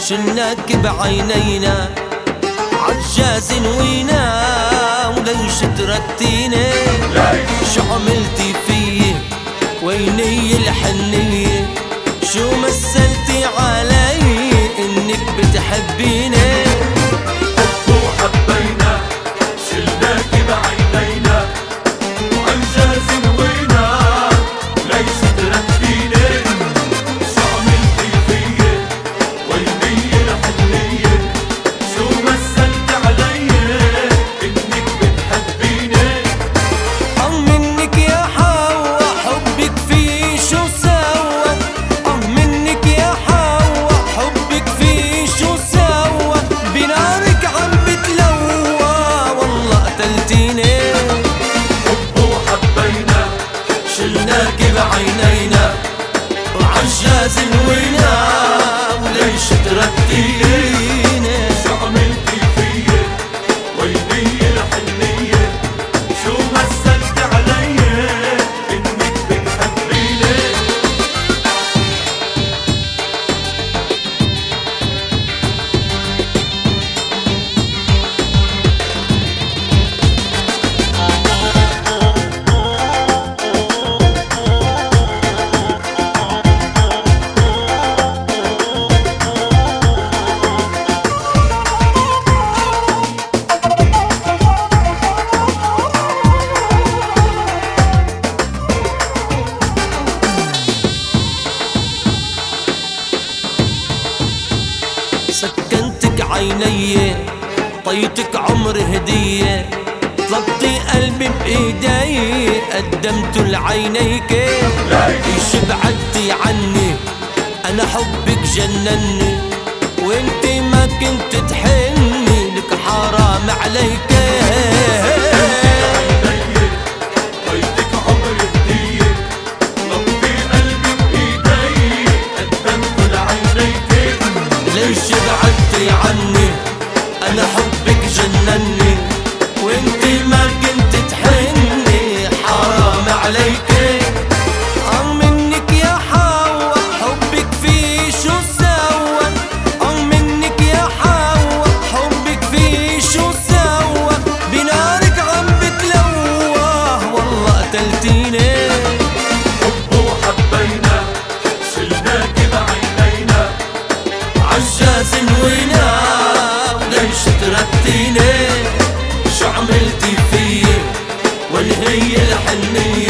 شلناك بعينينا عجاز وينا، وليش تركتيني؟ شو عملتي فيي؟ ويني الحنية؟ شو مثلتي علي انك بتحبيني؟ حب وحبينا شلناك بعينينا عجاز وينا، ليش تركتيني؟ شو عملتي فيي؟ ويني الحنية؟ شو مثلتي علي انك بتحبيني؟ منك يا حوا حبك فيه شو سوى، منك يا حوا حبك فيه شو سوى، بنارك عم بتلوى والله قتلتيني. حب وحبينا شلناك بعينينا وعجاز وينا، وليش تركتيني؟ شو عملتي فيي؟ ويني الحنية؟ شو مثلتي علي انك بتحبيني؟ سكنتك عيني طيتك عمر هدية، طلبتي قلبي بإيدي قدمته لعينيك. ليش بعدتي عني؟ أنا حبك جنني، وانتي ما كنت تحني، لك حرام عليك. طيتك عمر هدية، طلبتي قلبي بإيدي قدمته لعينيك. ليش بعدتي عني؟ أنا حبك جنني، وانتي ما كنت تحني، حرام عليك. منك يا حوا حبك فيه شو سوى، منك يا حوا حبك فيه شو سوى، بنارك عم بتلوى والله قتلتيني. حب وحبينا شلناك بعينينا عجاز وينا، وليش تركتيني؟ شو عملتي فيي؟ وين هي الحنية؟